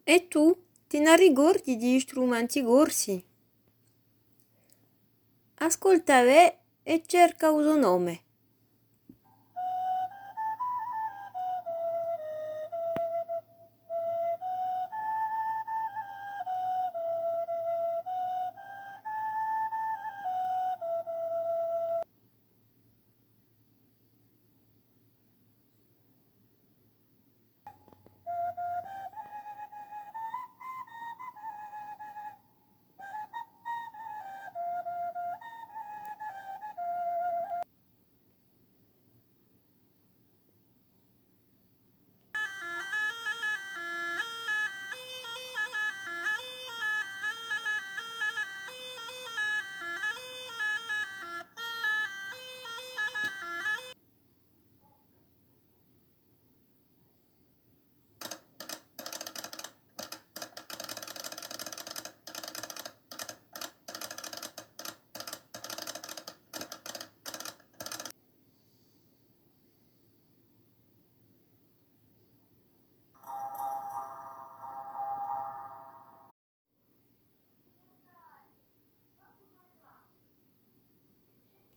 E tu, ti ne ricordi di strumenti corsi? Ascolta ve e cerca il suo nome.